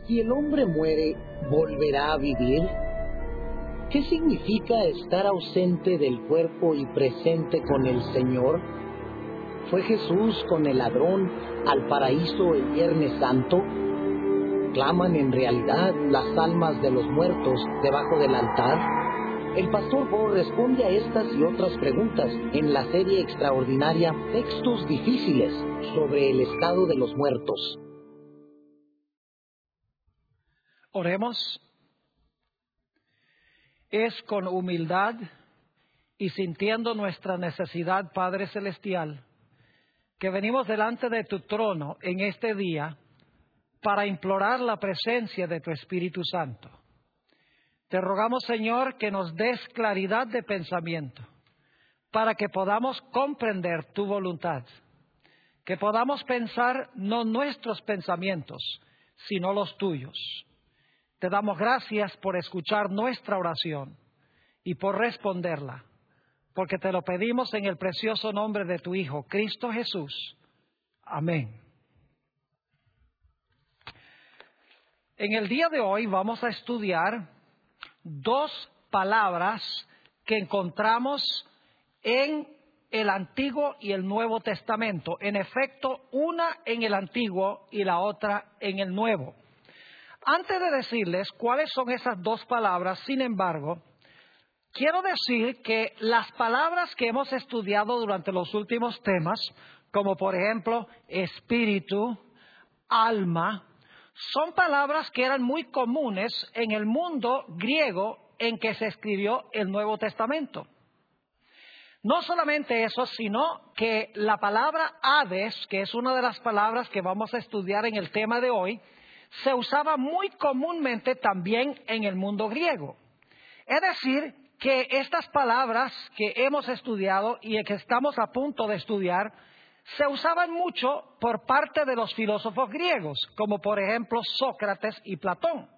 Si el hombre muere, ¿volverá a vivir? ¿Qué significa estar ausente del cuerpo y presente con el Señor? ¿Fue Jesús con el ladrón al paraíso el Viernes Santo? ¿Claman en realidad las almas de los muertos debajo del altar? El pastor Bo responde a estas y otras preguntas en la serie extraordinaria Textos Difíciles sobre el estado de los muertos. Oremos. Es con humildad y sintiendo nuestra necesidad, Padre Celestial, que venimos delante de tu trono en este día para implorar la presencia de tu Espíritu Santo. Te rogamos, Señor, que nos des claridad de pensamiento para que podamos comprender tu voluntad, que podamos pensar no nuestros pensamientos, sino los tuyos. Te damos gracias por escuchar nuestra oración y por responderla, porque te lo pedimos en el precioso nombre de tu Hijo, Cristo Jesús. Amén. En el día de hoy vamos a estudiar dos palabras que encontramos en el Antiguo y el Nuevo Testamento. En efecto, una en el Antiguo y la otra en el Nuevo. Antes de decirles cuáles son esas dos palabras, sin embargo, quiero decir que las palabras que hemos estudiado durante los últimos temas, como por ejemplo espíritu, alma, son palabras que eran muy comunes en el mundo griego en que se escribió el Nuevo Testamento. No solamente eso, sino que la palabra Hades, que es una de las palabras que vamos a estudiar en el tema de hoy, se usaba muy comúnmente también en el mundo griego. Es decir, que estas palabras que hemos estudiado y que estamos a punto de estudiar, se usaban mucho por parte de los filósofos griegos, como por ejemplo Sócrates y Platón.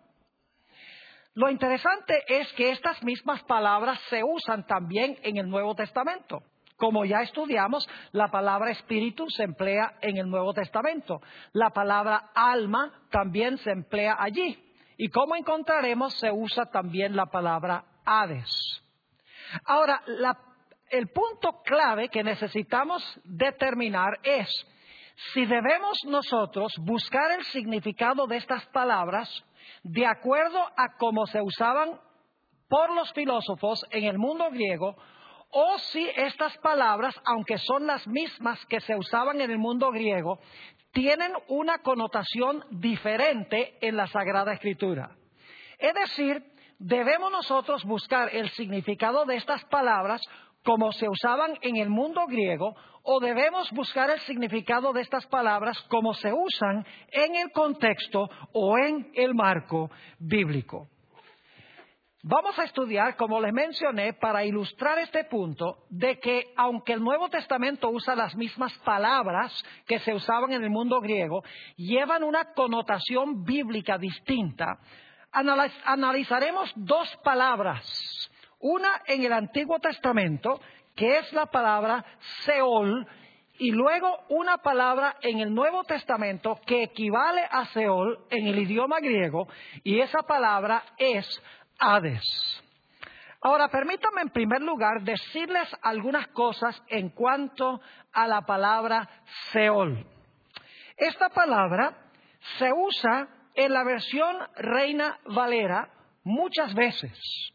Lo interesante es que estas mismas palabras se usan también en el Nuevo Testamento. Como ya estudiamos, la palabra espíritu se emplea en el Nuevo Testamento. La palabra alma también se emplea allí. Y como encontraremos, se usa también la palabra Hades. Ahora, el punto clave que necesitamos determinar es si debemos nosotros buscar el significado de estas palabras de acuerdo a cómo se usaban por los filósofos en el mundo griego, o si estas palabras, aunque son las mismas que se usaban en el mundo griego, tienen una connotación diferente en la Sagrada Escritura. Es decir, debemos nosotros buscar el significado de estas palabras como se usaban en el mundo griego, o debemos buscar el significado de estas palabras como se usan en el contexto o en el marco bíblico. Vamos a estudiar, como les mencioné, para ilustrar este punto, de que aunque el Nuevo Testamento usa las mismas palabras que se usaban en el mundo griego, llevan una connotación bíblica distinta. Analizaremos dos palabras, una en el Antiguo Testamento, que es la palabra Seol, y luego una palabra en el Nuevo Testamento que equivale a Seol en el idioma griego, y esa palabra es Hades. Ahora, permítanme en primer lugar decirles algunas cosas en cuanto a la palabra Seol. Esta palabra se usa en la versión Reina Valera muchas veces.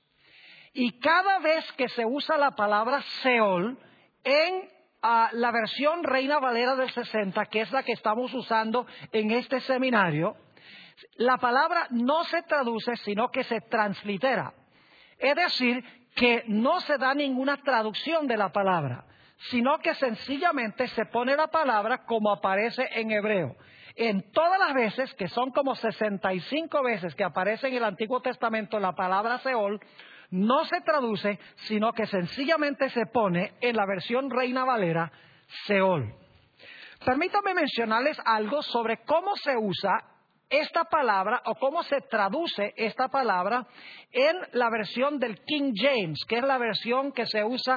Y cada vez que se usa la palabra Seol en la versión Reina Valera del 60, que es la que estamos usando en este seminario, la palabra no se traduce, sino que se translitera. Es decir, que no se da ninguna traducción de la palabra, sino que sencillamente se pone la palabra como aparece en hebreo. En todas las veces, que son como 65 veces que aparece en el Antiguo Testamento la palabra Seol, no se traduce, sino que sencillamente se pone en la versión Reina Valera Seol. Permítanme mencionarles algo sobre cómo se usa esta palabra o cómo se traduce esta palabra en la versión del King James, que es la versión que se usa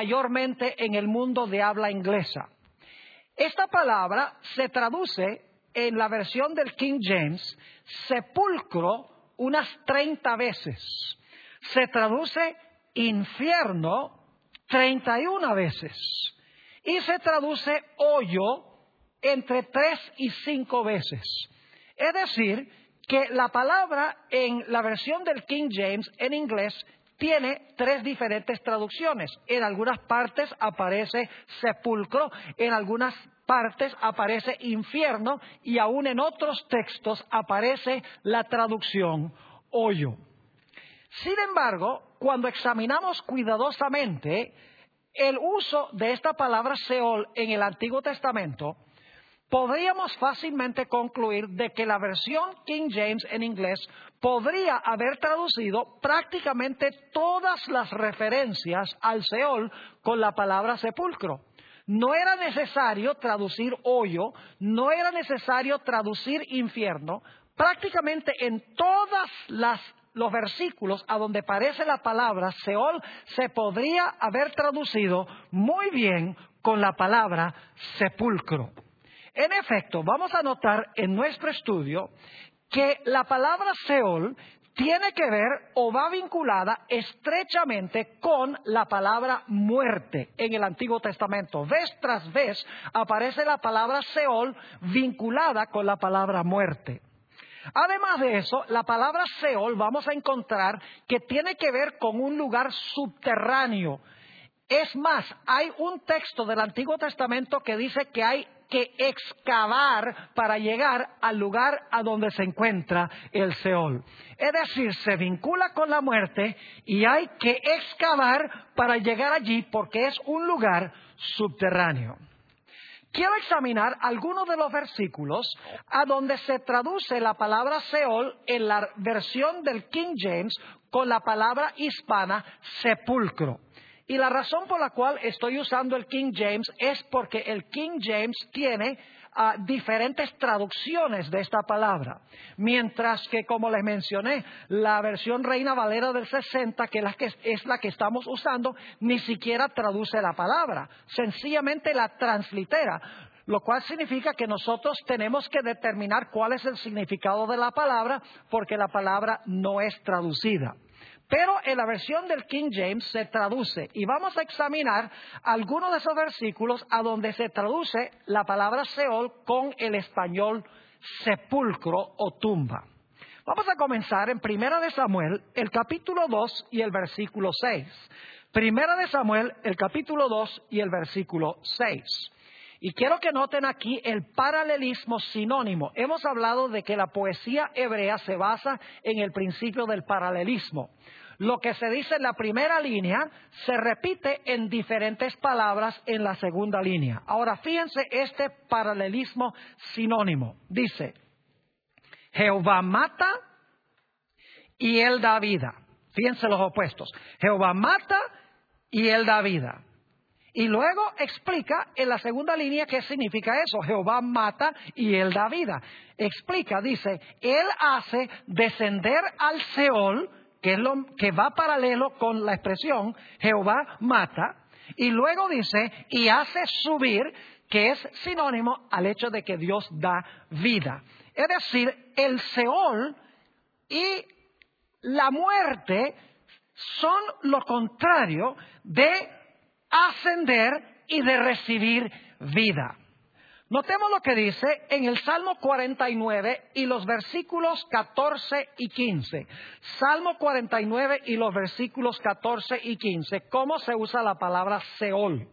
mayormente en el mundo de habla inglesa. Esta palabra se traduce en la versión del King James sepulcro unas 30 veces. Se traduce infierno 31 veces. Y se traduce hoyo entre 3 y 5 veces. Es decir, que la palabra en la versión del King James en inglés tiene 3 diferentes traducciones. En algunas partes aparece sepulcro, en algunas partes aparece infierno y aún en otros textos aparece la traducción hoyo. Sin embargo, cuando examinamos cuidadosamente el uso de esta palabra Seol en el Antiguo Testamento, podríamos fácilmente concluir de que la versión King James en inglés podría haber traducido prácticamente todas las referencias al Seol con la palabra sepulcro. No era necesario traducir hoyo, no era necesario traducir infierno. Prácticamente en todos los versículos a donde aparece la palabra Seol se podría haber traducido muy bien con la palabra sepulcro. En efecto, vamos a notar en nuestro estudio que la palabra Seol tiene que ver o va vinculada estrechamente con la palabra muerte en el Antiguo Testamento. Vez tras vez aparece la palabra Seol vinculada con la palabra muerte. Además de eso, la palabra Seol vamos a encontrar que tiene que ver con un lugar subterráneo. Es más, hay un texto del Antiguo Testamento que dice que hay que excavar para llegar al lugar a donde se encuentra el Seol. Es decir, se vincula con la muerte y hay que excavar para llegar allí porque es un lugar subterráneo. Quiero examinar algunos de los versículos a donde se traduce la palabra Seol en la versión del King James con la palabra hispana sepulcro. Y la razón por la cual estoy usando el King James es porque el King James tiene diferentes traducciones de esta palabra. Mientras que, como les mencioné, la versión Reina Valera del 60, que es la que estamos usando, ni siquiera traduce la palabra. Sencillamente la translitera. Lo cual significa que nosotros tenemos que determinar cuál es el significado de la palabra porque la palabra no es traducida. Pero en la versión del King James se traduce y vamos a examinar algunos de esos versículos a donde se traduce la palabra Seol con el español sepulcro o tumba. Vamos a comenzar en 1 de Samuel, el capítulo 2 y el versículo 6. 1 de Samuel, el capítulo 2 y el versículo 6. Y quiero que noten aquí el paralelismo sinónimo. Hemos hablado de que la poesía hebrea se basa en el principio del paralelismo. Lo que se dice en la primera línea se repite en diferentes palabras en la segunda línea. Ahora fíjense este paralelismo sinónimo. Dice, Jehová mata y él da vida. Fíjense los opuestos. Jehová mata y él da vida. Y luego explica en la segunda línea qué significa eso. Jehová mata y él da vida. Explica, dice, él hace descender al Seol, que es lo que va paralelo con la expresión Jehová mata. Y luego dice, y hace subir, que es sinónimo al hecho de que Dios da vida. Es decir, el Seol y la muerte son lo contrario de ascender y de recibir vida. Notemos lo que dice en el Salmo 49 y los versículos 14 y 15. Salmo 49 y los versículos 14 y 15. ¿Cómo se usa la palabra Seol?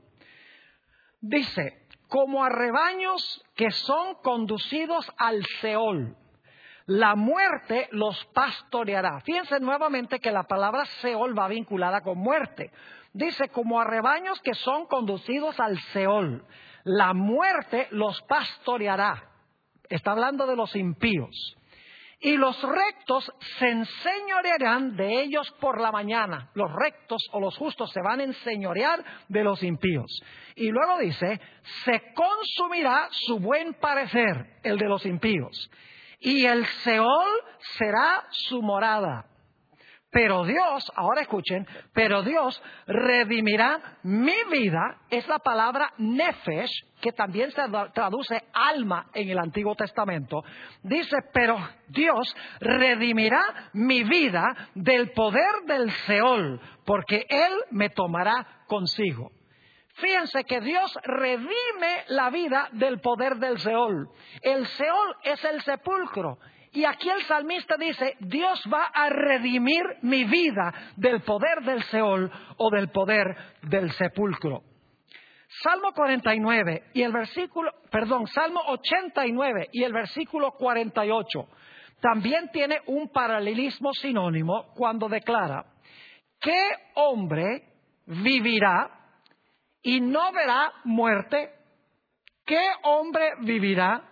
Dice, como a rebaños que son conducidos al Seol, la muerte los pastoreará. Fíjense nuevamente que la palabra Seol va vinculada con muerte. Dice, como a rebaños que son conducidos al Seol, la muerte los pastoreará. Está hablando de los impíos. Y los rectos se enseñorearán de ellos por la mañana. Los rectos o los justos se van a enseñorear de los impíos. Y luego dice, se consumirá su buen parecer, el de los impíos. Y el Seol será su morada. Pero Dios, ahora escuchen, pero Dios redimirá mi vida, es la palabra nefesh, que también se traduce alma en el Antiguo Testamento. Dice, pero Dios redimirá mi vida del poder del Seol, porque Él me tomará consigo. Fíjense que Dios redime la vida del poder del Seol. El Seol es el sepulcro. Y aquí el salmista dice, Dios va a redimir mi vida del poder del Seol o del poder del sepulcro. Salmo 89 y el versículo, Salmo 89 y el versículo 48 también tiene un paralelismo sinónimo cuando declara, ¿qué hombre vivirá y no verá muerte? ¿Qué hombre vivirá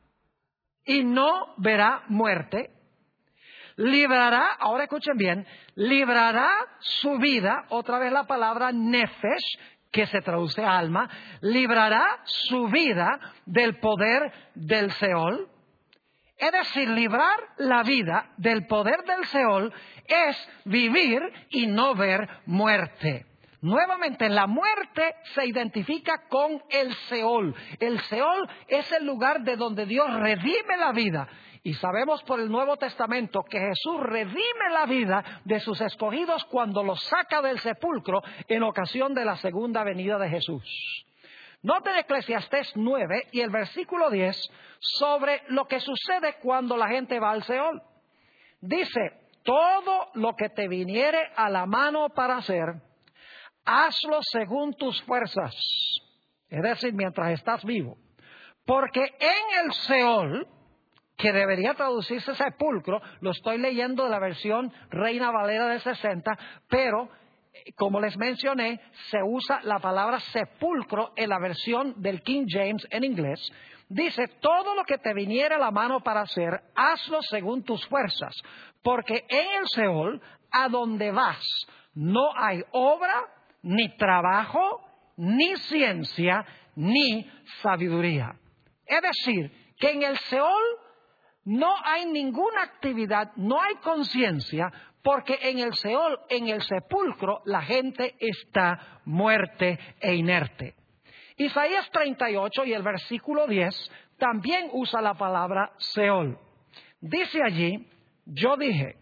y no verá muerte? Librará, ahora escuchen bien, librará su vida, otra vez la palabra nefesh, que se traduce alma, librará su vida del poder del Seol. Es decir, librar la vida del poder del Seol es vivir y no ver muerte. Nuevamente, la muerte se identifica con el Seol. El Seol es el lugar de donde Dios redime la vida. Y sabemos por el Nuevo Testamento que Jesús redime la vida de sus escogidos cuando los saca del sepulcro en ocasión de la segunda venida de Jesús. Noten Eclesiastés 9 y el versículo 10 sobre lo que sucede cuando la gente va al Seol. Dice, todo lo que te viniere a la mano para hacer, hazlo según tus fuerzas, es decir, mientras estás vivo. Porque en el Seol, que debería traducirse sepulcro, lo estoy leyendo de la versión Reina Valera del 60, pero como les mencioné, se usa la palabra sepulcro en la versión del King James en inglés. Dice, todo lo que te viniera a la mano para hacer, hazlo según tus fuerzas, porque en el Seol, a donde vas, no hay obra, ni trabajo, ni ciencia, ni sabiduría. Es decir, que en el Seol no hay ninguna actividad, no hay conciencia, porque en el Seol, en el sepulcro, la gente está muerte e inerte. Isaías 38 y el versículo 10 también usa la palabra Seol. Dice allí, yo dije,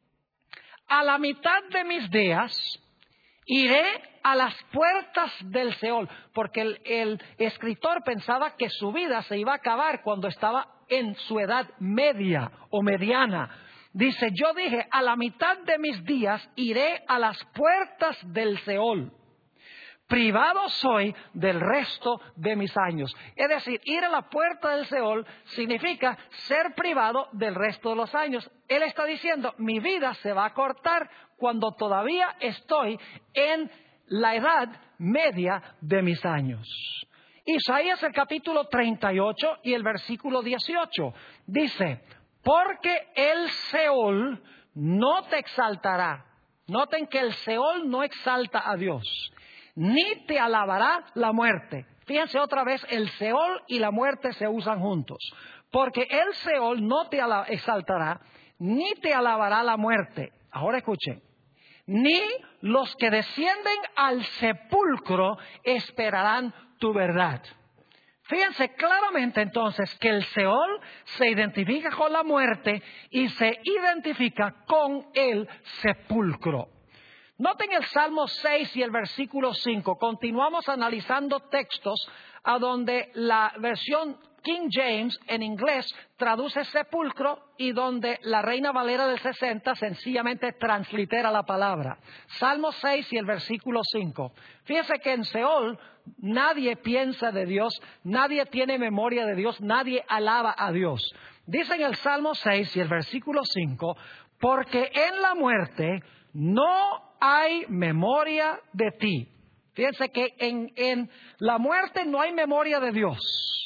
a la mitad de mis días iré a las puertas del Seol, porque el escritor pensaba que su vida se iba a acabar cuando estaba en su edad media o mediana. Dice, yo dije, a la mitad de mis días iré a las puertas del Seol. Privado soy del resto de mis años. Es decir, ir a la puerta del Seol significa ser privado del resto de los años. Él está diciendo, mi vida se va a cortar cuando todavía estoy en la edad media de mis años. Isaías el capítulo 38 y el versículo 18 dice, porque el Seol no te exaltará. Noten que el Seol no exalta a Dios, ni te alabará la muerte. Fíjense otra vez, el Seol y la muerte se usan juntos. Porque el Seol no te exaltará, ni te alabará la muerte. Ahora escuchen. Ni los que descienden al sepulcro esperarán tu verdad. Fíjense claramente entonces que el Seol se identifica con la muerte y se identifica con el sepulcro. Noten el Salmo 6 y el versículo 5. Continuamos analizando textos a donde la versión King James en inglés traduce sepulcro y donde la Reina Valera del 60 sencillamente translitera la palabra. Salmo 6 y el versículo 5. Fíjense que en Seol nadie piensa de Dios, nadie tiene memoria de Dios, nadie alaba a Dios. Dice en el Salmo 6 y el versículo 5, porque en la muerte no hay memoria de ti. Fíjense que en la muerte no hay memoria de Dios.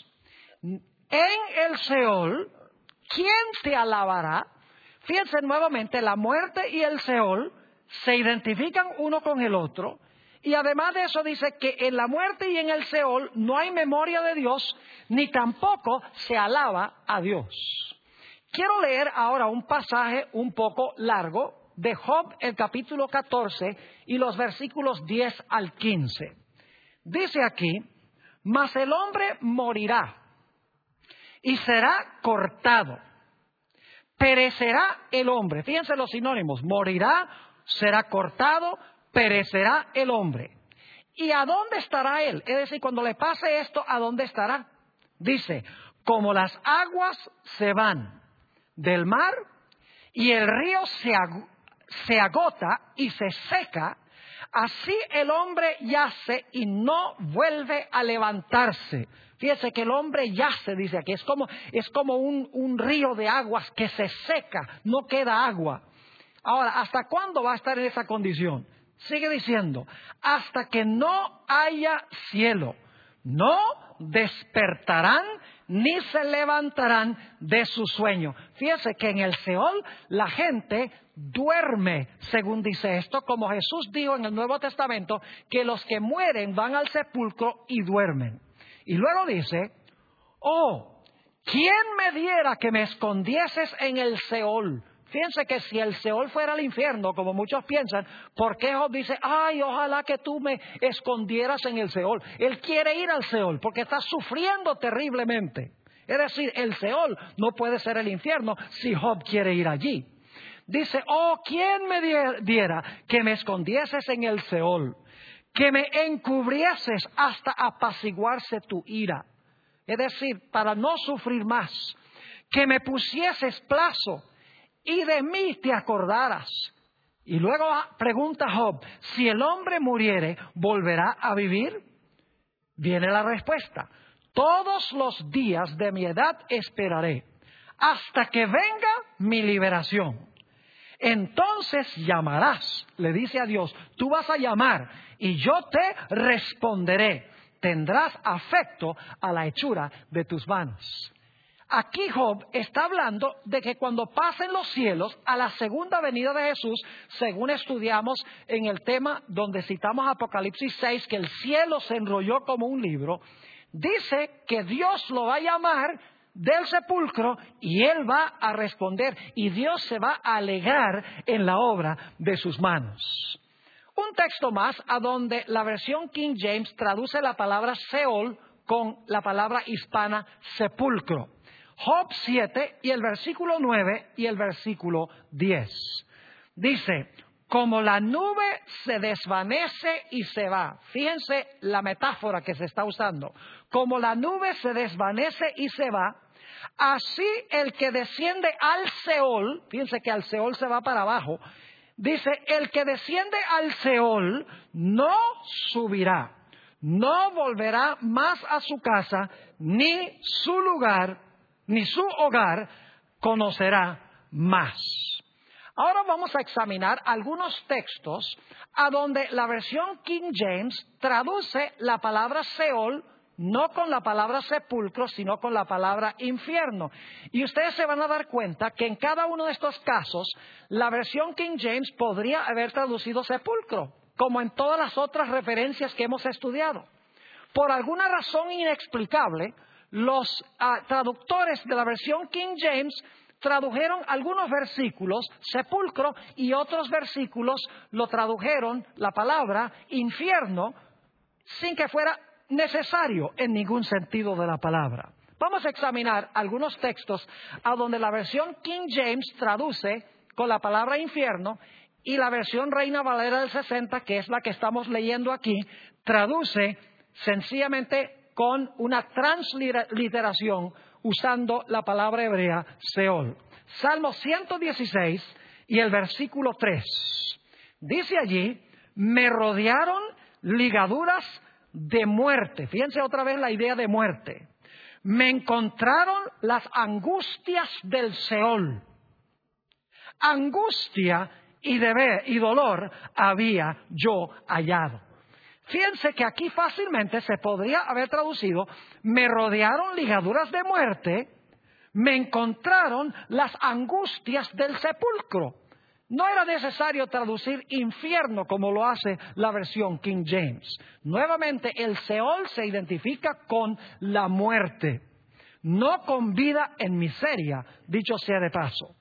En el Seol, ¿quién te alabará? Fíjense nuevamente, la muerte y el Seol se identifican uno con el otro. Y además de eso dice que en la muerte y en el Seol no hay memoria de Dios, ni tampoco se alaba a Dios. Quiero leer ahora un pasaje un poco largo, de Job, el capítulo 14 y los versículos 10 al 15. Dice aquí, mas el hombre morirá y será cortado. Perecerá el hombre. Fíjense los sinónimos. Morirá, será cortado, perecerá el hombre. ¿Y a dónde estará él? Es decir, cuando le pase esto, ¿a dónde estará? Dice, como las aguas se van del mar y el río se agota y se seca, así el hombre yace y no vuelve a levantarse. Fíjese que el hombre yace, dice aquí, es como un río de aguas que se seca, no queda agua. Ahora, ¿hasta cuándo va a estar en esa condición? Sigue diciendo, hasta que no haya cielo, no despertarán ni se levantarán de su sueño. Fíjese que en el Seol la gente duerme, según dice esto, como Jesús dijo en el Nuevo Testamento, que los que mueren van al sepulcro y duermen. Y luego dice, oh, ¿quién me diera que me escondieses en el Seol? Fíjense que si el Seol fuera el infierno, como muchos piensan, ¿por qué Job dice, ay, ojalá que tú me escondieras en el Seol? Él quiere ir al Seol porque está sufriendo terriblemente. Es decir, el Seol no puede ser el infierno si Job quiere ir allí. Dice, oh, ¿quién me diera que me escondieses en el Seol? Que me encubrieses hasta apaciguarse tu ira. Es decir, para no sufrir más. Que me pusieses plazo y de mí te acordaras. Y luego pregunta Job, si el hombre muriere, ¿volverá a vivir? Viene la respuesta. Todos los días de mi edad esperaré, hasta que venga mi liberación. Entonces llamarás, le dice a Dios, tú vas a llamar y yo te responderé. Tendrás afecto a la hechura de tus manos. Aquí Job está hablando de que cuando pasen los cielos a la segunda venida de Jesús, según estudiamos en el tema donde citamos Apocalipsis 6, que el cielo se enrolló como un libro, dice que Dios lo va a llamar del sepulcro y él va a responder y Dios se va a alegrar en la obra de sus manos. Un texto más a donde la versión King James traduce la palabra Seol con la palabra hispana sepulcro. Job 7 y el versículo 9 y el versículo 10. Dice, como la nube se desvanece y se va. Fíjense la metáfora que se está usando. Como la nube se desvanece y se va, así el que desciende al Seol, fíjense que al Seol se va para abajo, dice, el que desciende al Seol no subirá, no volverá más a su casa, ni su lugar, ni su hogar conocerá más. Ahora vamos a examinar algunos textos a donde la versión King James traduce la palabra Seol no con la palabra sepulcro, sino con la palabra infierno. Y ustedes se van a dar cuenta que en cada uno de estos casos, la versión King James podría haber traducido sepulcro, como en todas las otras referencias que hemos estudiado. Por alguna razón inexplicable, los traductores de la versión King James tradujeron algunos versículos sepulcro y otros versículos lo tradujeron la palabra infierno sin que fuera necesario en ningún sentido de la palabra. Vamos a examinar algunos textos a donde la versión King James traduce con la palabra infierno y la versión Reina Valera del 60, que es la que estamos leyendo aquí, traduce sencillamente con una transliteración usando la palabra hebrea Seol. Salmo 116 y el versículo 3. Dice allí, me rodearon ligaduras de muerte. Fíjense otra vez la idea de muerte. Me encontraron las angustias del Seol. Angustia y dolor había yo hallado. Fíjense que aquí fácilmente se podría haber traducido, me rodearon ligaduras de muerte, me encontraron las angustias del sepulcro. No era necesario traducir infierno como lo hace la versión King James. Nuevamente, el Seol se identifica con la muerte, no con vida en miseria, dicho sea de paso.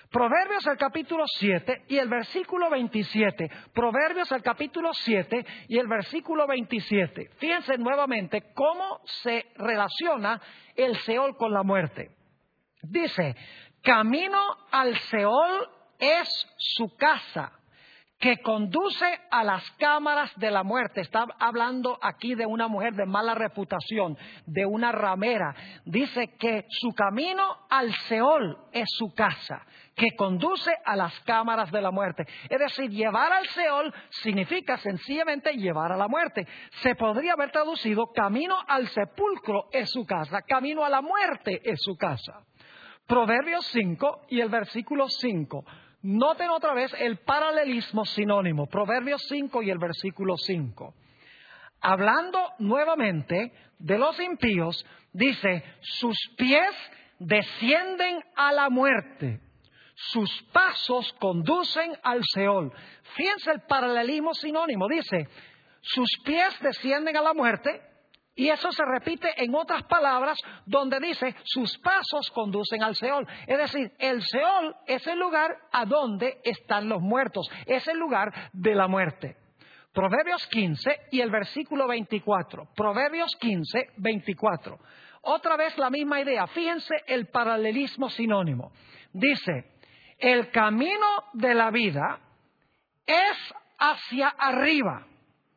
Proverbios el capítulo 7 y el versículo 27. Proverbios el capítulo 7 y el versículo 27. Fíjense nuevamente cómo se relaciona el Seol con la muerte. Dice, camino al Seol es su casa, que conduce a las cámaras de la muerte. Está hablando aquí de una mujer de mala reputación, de una ramera. Dice que su camino al Seol es su casa, que conduce a las cámaras de la muerte. Es decir, llevar al Seol significa sencillamente llevar a la muerte. Se podría haber traducido, camino al sepulcro es su casa, camino a la muerte es su casa. Proverbios 5 y el versículo 5. Noten otra vez el paralelismo sinónimo. Proverbios 5 y el versículo 5. Hablando nuevamente de los impíos, dice, sus pies descienden a la muerte, sus pasos conducen al Seol. Fíjense el paralelismo sinónimo. Dice, sus pies descienden a la muerte. Y eso se repite en otras palabras donde dice, sus pasos conducen al Seol. Es decir, el Seol es el lugar a donde están los muertos. Es el lugar de la muerte. Proverbios 15 y el versículo 24. Proverbios 15, 24. Otra vez la misma idea. Fíjense el paralelismo sinónimo. Dice, el camino de la vida es hacia arriba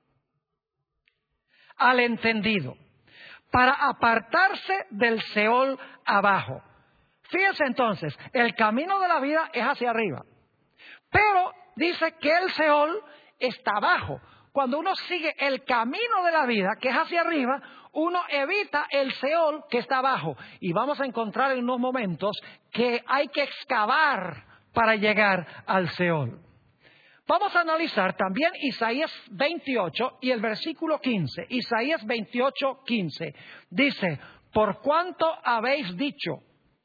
al entendido, para apartarse del Seol abajo. Fíjense entonces, el camino de la vida es hacia arriba, pero dice que el Seol está abajo. Cuando uno sigue el camino de la vida, que es hacia arriba, uno evita el Seol que está abajo. Y vamos a encontrar en unos momentos que hay que excavar para llegar al Seol. Vamos a analizar también Isaías 28 y el versículo 15. Isaías 28, 15. Dice, por cuanto habéis dicho,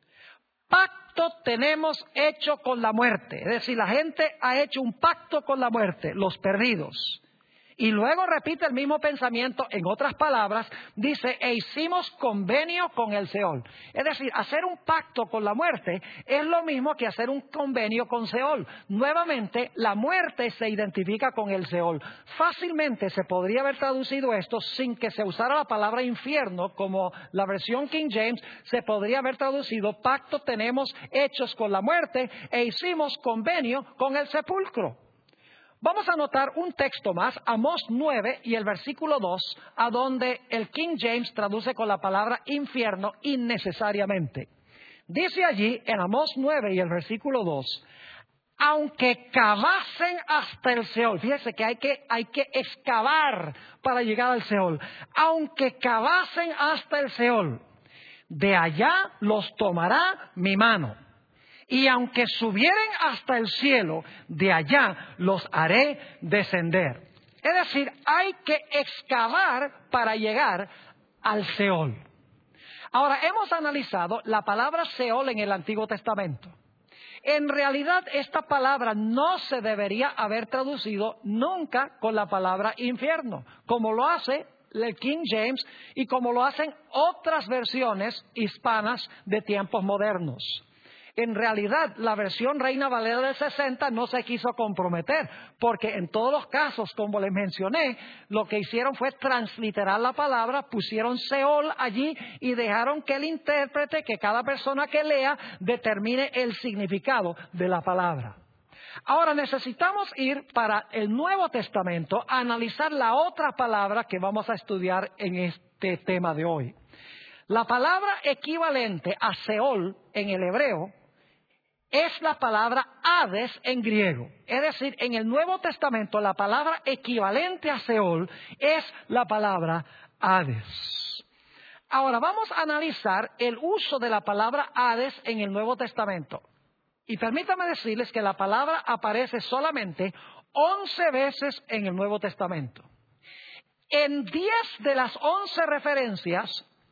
pacto tenemos hecho con la muerte. Es decir, la gente ha hecho un pacto con la muerte, los perdidos. Y luego repite el mismo pensamiento en otras palabras, dice, e hicimos convenio con el Seol. Es decir, hacer un pacto con la muerte es lo mismo que hacer un convenio con Seol. Nuevamente, la muerte se identifica con el Seol. Fácilmente se podría haber traducido esto sin que se usara la palabra infierno, como la versión King James, se podría haber traducido, pacto tenemos hechos con la muerte e hicimos convenio con el sepulcro. Vamos a notar un texto más, Amós 9 y el versículo 2, a donde el King James traduce con la palabra infierno innecesariamente. Dice allí en Amós 9 y el versículo 2, aunque cavasen hasta el Seol, fíjese que hay que excavar para llegar al Seol, aunque cavasen hasta el Seol, de allá los tomará mi mano. Y aunque subieren hasta el cielo, de allá los haré descender. Es decir, hay que excavar para llegar al Seol. Ahora, hemos analizado la palabra Seol en el Antiguo Testamento. En realidad, esta palabra no se debería haber traducido nunca con la palabra infierno, como lo hace el King James y como lo hacen otras versiones hispanas de tiempos modernos. En realidad, la versión Reina Valera del 60 no se quiso comprometer, porque en todos los casos, como les mencioné, lo que hicieron fue transliterar la palabra, pusieron Seol allí y dejaron que el intérprete, que cada persona que lea, determine el significado de la palabra. Ahora necesitamos ir para el Nuevo Testamento a analizar la otra palabra que vamos a estudiar en este tema de hoy. La palabra equivalente a Seol en el hebreo es la palabra Hades en griego. Es decir, en el Nuevo Testamento la palabra equivalente a Seol es la palabra Hades. Ahora vamos a analizar el uso de la palabra Hades en el Nuevo Testamento. Y permítanme decirles que la palabra aparece solamente 11 veces en el Nuevo Testamento. En 10 de las 11 referencias,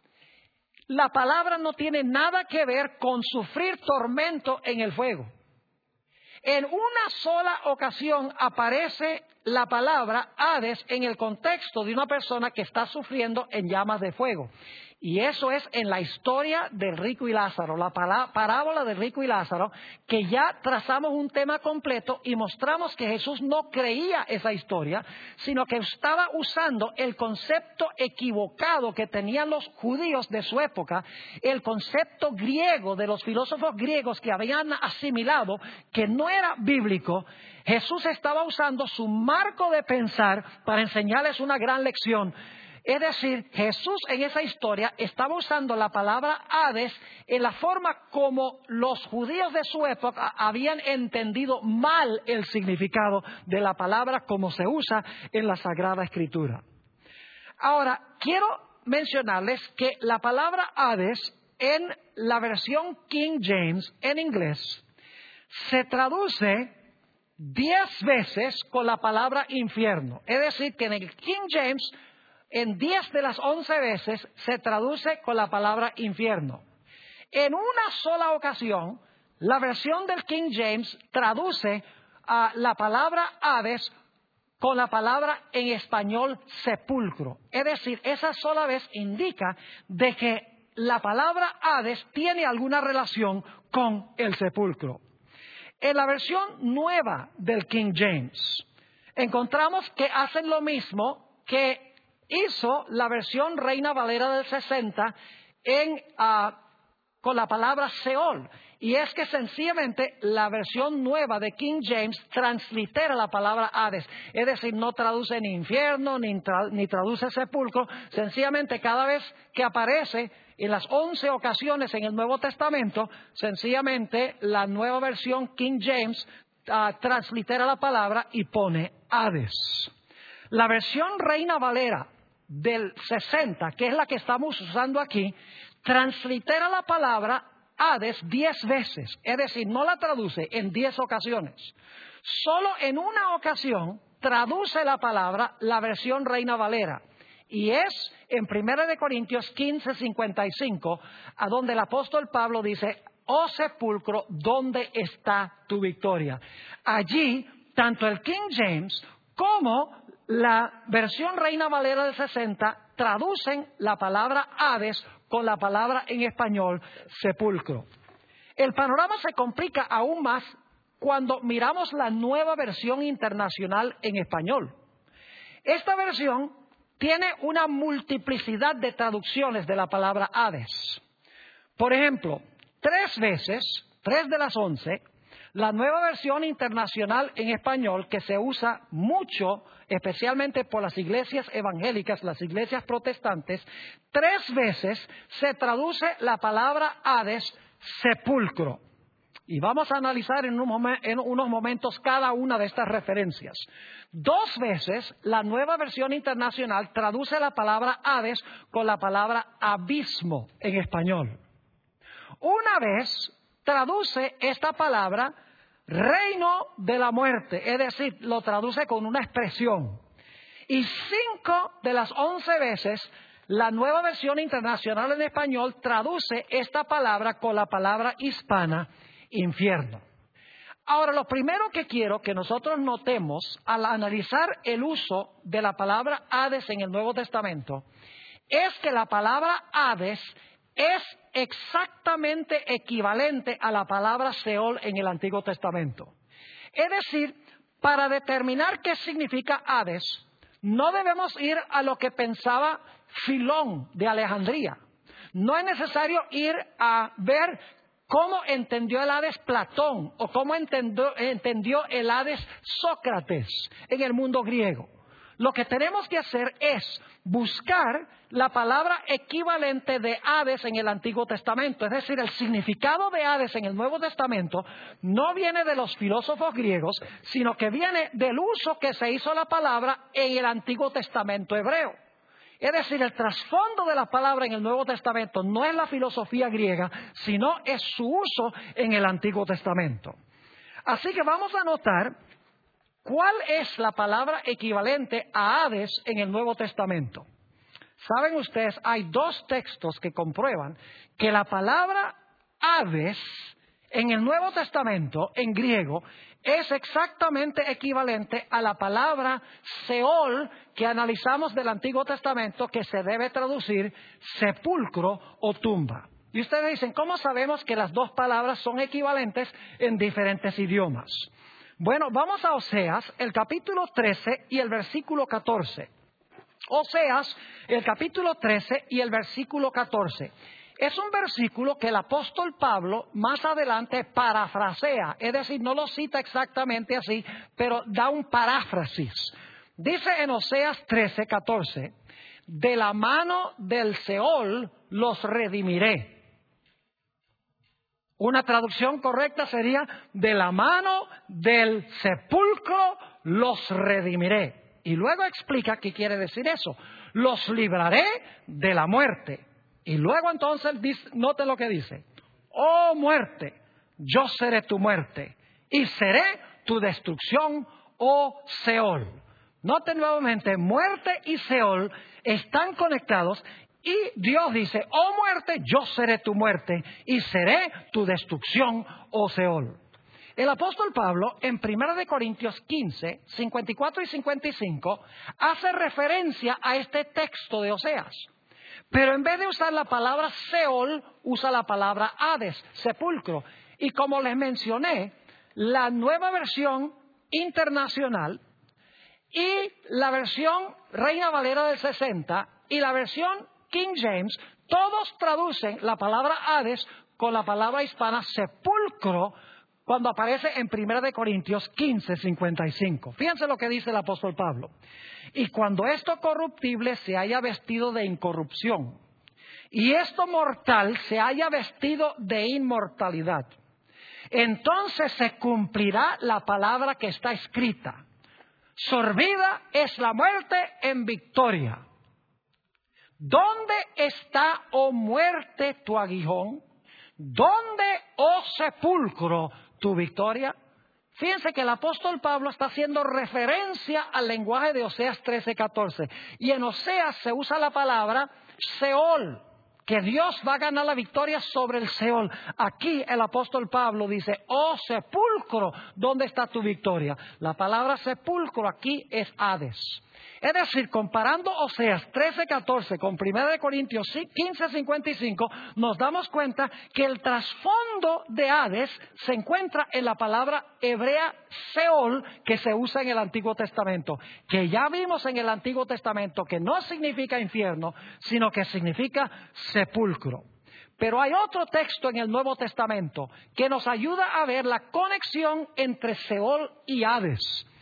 la palabra no tiene nada que ver con sufrir tormento en el fuego. En una sola ocasión aparece la palabra Hades en el contexto de una persona que está sufriendo en llamas de fuego. Y eso es en la historia del rico y Lázaro, la parábola del rico y Lázaro, que ya trazamos un tema completo y mostramos que Jesús no creía esa historia, sino que estaba usando el concepto equivocado que tenían los judíos de su época, el concepto griego de los filósofos griegos que habían asimilado, que no era bíblico. Jesús estaba usando su marco de pensar para enseñarles una gran lección. Es decir, Jesús en esa historia estaba usando la palabra Hades en la forma como los judíos de su época habían entendido mal el significado de la palabra como se usa en la Sagrada Escritura. Ahora, quiero mencionarles que la palabra Hades en la versión King James en inglés se traduce 10 veces con la palabra infierno. Es decir, que en el King James en 10 de las 11 veces se traduce con la palabra infierno. En una sola ocasión, la versión del King James traduce la palabra Hades con la palabra en español sepulcro. Es decir, esa sola vez indica de que la palabra Hades tiene alguna relación con el sepulcro. En la versión nueva del King James, encontramos que hacen lo mismo que hizo la versión Reina Valera del 60 con la palabra Seol. Y es que sencillamente la versión nueva de King James translitera la palabra Hades. Es decir, no traduce ni infierno, ni traduce sepulcro. Sencillamente cada vez que aparece en las 11 ocasiones en el Nuevo Testamento, sencillamente la nueva versión King James translitera la palabra y pone Hades. La versión Reina Valera del 60, que es la que estamos usando aquí, translitera la palabra Hades 10 veces. Es decir, no la traduce en 10 ocasiones. Solo en una ocasión traduce la palabra la versión Reina Valera. Y es en 1 Corintios 15:55, a donde el apóstol Pablo dice: «Oh sepulcro, ¿dónde está tu victoria?». Allí, tanto el King James como la versión Reina Valera del 60 traducen la palabra Hades con la palabra en español sepulcro. El panorama se complica aún más cuando miramos la nueva versión internacional en español. Esta versión tiene una multiplicidad de traducciones de la palabra Hades. Por ejemplo, 3 veces, 3 de las 11, la nueva versión internacional en español, que se usa mucho, especialmente por las iglesias evangélicas, las iglesias protestantes, 3 veces se traduce la palabra Hades sepulcro. Y vamos a analizar en unos momentos cada una de estas referencias. 2 veces la nueva versión internacional traduce la palabra Hades con la palabra abismo en español. Una vez traduce esta palabra reino de la muerte, es decir, lo traduce con una expresión. Y 5 de las 11 veces la nueva versión internacional en español traduce esta palabra con la palabra hispana infierno. Ahora, lo primero que quiero que nosotros notemos al analizar el uso de la palabra Hades en el Nuevo Testamento es que la palabra Hades es exactamente equivalente a la palabra Seol en el Antiguo Testamento. Es decir, para determinar qué significa Hades, no debemos ir a lo que pensaba Filón de Alejandría. No es necesario ir a ver cómo entendió el Hades Platón o cómo entendió el Hades Sócrates en el mundo griego. Lo que tenemos que hacer es buscar la palabra equivalente de Hades en el Antiguo Testamento. Es decir, el significado de Hades en el Nuevo Testamento no viene de los filósofos griegos, sino que viene del uso que se hizo la palabra en el Antiguo Testamento hebreo. Es decir, el trasfondo de la palabra en el Nuevo Testamento no es la filosofía griega, sino es su uso en el Antiguo Testamento. Así que vamos a notar cuál es la palabra equivalente a Hades en el Nuevo Testamento. Saben ustedes, hay 2 textos que comprueban que la palabra Hades en el Nuevo Testamento, en griego, es exactamente equivalente a la palabra Seol que analizamos del Antiguo Testamento, que se debe traducir sepulcro o tumba. Y ustedes dicen, ¿cómo sabemos que las dos palabras son equivalentes en diferentes idiomas? Bueno, vamos a Oseas, el capítulo 13 y el versículo 14. Oseas, el capítulo 13 y el versículo 14. Es un versículo que el apóstol Pablo más adelante parafrasea, es decir, no lo cita exactamente así, pero da un paráfrasis. Dice en Oseas 13, 14, de la mano del Seol los redimiré. Una traducción correcta sería, de la mano del sepulcro los redimiré. Y luego explica qué quiere decir eso. Los libraré de la muerte. Y luego entonces, note lo que dice. Oh muerte, yo seré tu muerte y seré tu destrucción, oh Seol. Note nuevamente, muerte y Seol están conectados. Y Dios dice, oh muerte, yo seré tu muerte y seré tu destrucción, oh Seol. El apóstol Pablo, en 1 Corintios 15, 54 y 55, hace referencia a este texto de Oseas. Pero en vez de usar la palabra Seol, usa la palabra Hades, sepulcro. Y como les mencioné, la nueva versión internacional y la versión Reina Valera del 60 y la versión King James, todos traducen la palabra Hades con la palabra hispana sepulcro cuando aparece en 1 Corintios 15, 55. Fíjense lo que dice el apóstol Pablo. Y cuando esto corruptible se haya vestido de incorrupción y esto mortal se haya vestido de inmortalidad, entonces se cumplirá la palabra que está escrita. Sorbida es la muerte en victoria. ¿Dónde está, oh muerte, tu aguijón? ¿Dónde, oh sepulcro, tu victoria? Fíjense que el apóstol Pablo está haciendo referencia al lenguaje de Oseas 13, 14. Y en Oseas se usa la palabra Seol, que Dios va a ganar la victoria sobre el Seol. Aquí el apóstol Pablo dice, oh sepulcro, ¿dónde está tu victoria? La palabra sepulcro aquí es Hades. Es decir, comparando Oseas 13:14 con 1 Corintios 15:55, nos damos cuenta que el trasfondo de Hades se encuentra en la palabra hebrea Seol, que se usa en el Antiguo Testamento, que ya vimos en el Antiguo Testamento que no significa infierno, sino que significa sepulcro. Pero hay otro texto en el Nuevo Testamento que nos ayuda a ver la conexión entre Seol y Hades.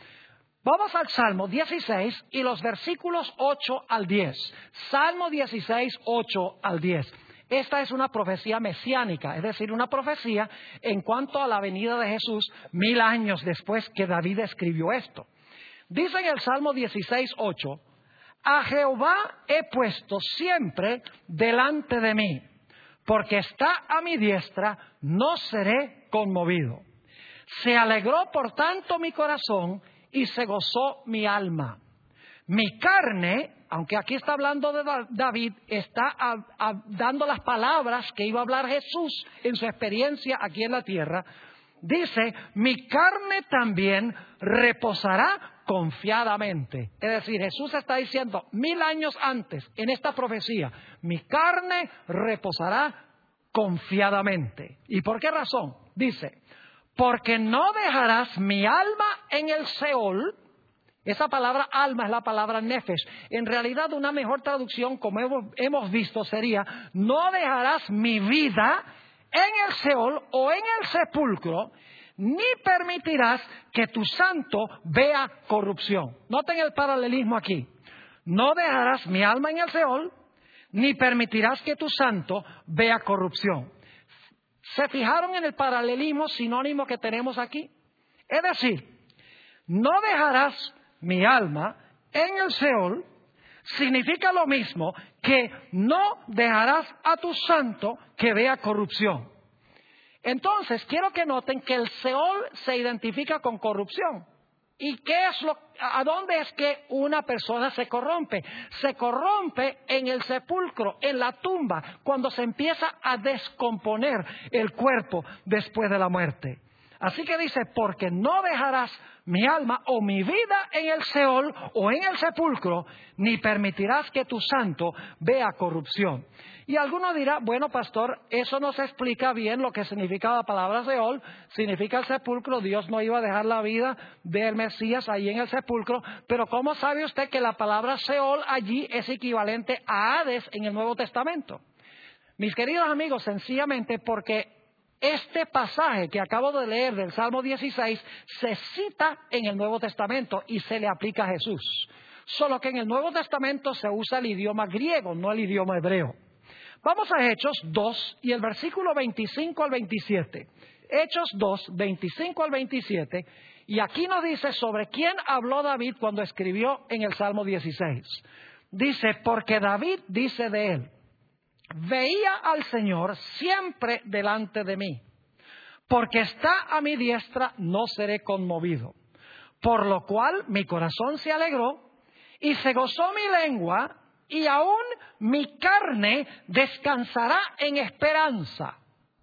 Vamos al Salmo 16 y los versículos 8 al 10. Salmo 16, 8 al 10. Esta es una profecía mesiánica, es decir, una profecía en cuanto a la venida de Jesús 1000 años después que David escribió esto. Dice en el Salmo 16, 8, a Jehová he puesto siempre delante de mí, porque está a mi diestra, no seré conmovido. Se alegró por tanto mi corazón y se gozó mi alma. Mi carne, aunque aquí está hablando de David, está dando las palabras que iba a hablar Jesús en su experiencia aquí en la tierra. Dice, mi carne también reposará confiadamente. Es decir, Jesús está diciendo 1000 años antes en esta profecía, mi carne reposará confiadamente. ¿Y por qué razón? Dice, porque no dejarás mi alma en el Seol. Esa palabra alma es la palabra nefesh. En realidad una mejor traducción, como hemos visto, sería no dejarás mi vida en el Seol o en el sepulcro, ni permitirás que tu santo vea corrupción. Noten el paralelismo aquí. No dejarás mi alma en el Seol, ni permitirás que tu santo vea corrupción. ¿Se fijaron en el paralelismo sinónimo que tenemos aquí? Es decir, no dejarás mi alma en el Seol significa lo mismo que no dejarás a tu santo que vea corrupción. Entonces, quiero que noten que el Seol se identifica con corrupción ¿Y a dónde es que una persona se corrompe? Se corrompe en el sepulcro, en la tumba, cuando se empieza a descomponer el cuerpo después de la muerte. Así que dice, porque no dejarás mi alma o mi vida en el Seol o en el sepulcro, ni permitirás que tu santo vea corrupción. Y alguno dirá, bueno, pastor, eso no se explica bien lo que significa la palabra Seol. Significa el sepulcro. Dios no iba a dejar la vida del Mesías ahí en el sepulcro. Pero ¿cómo sabe usted que la palabra Seol allí es equivalente a Hades en el Nuevo Testamento? Mis queridos amigos, sencillamente porque este pasaje que acabo de leer del Salmo 16 se cita en el Nuevo Testamento y se le aplica a Jesús. Solo que en el Nuevo Testamento se usa el idioma griego, no el idioma hebreo. Vamos a Hechos 2 y el versículo 25 al 27. Hechos 2, 25 al 27. Y aquí nos dice sobre quién habló David cuando escribió en el Salmo 16. Dice, porque David dice de él, veía al Señor siempre delante de mí, porque está a mi diestra, no seré conmovido. Por lo cual mi corazón se alegró y se gozó mi lengua, y aún mi carne descansará en esperanza.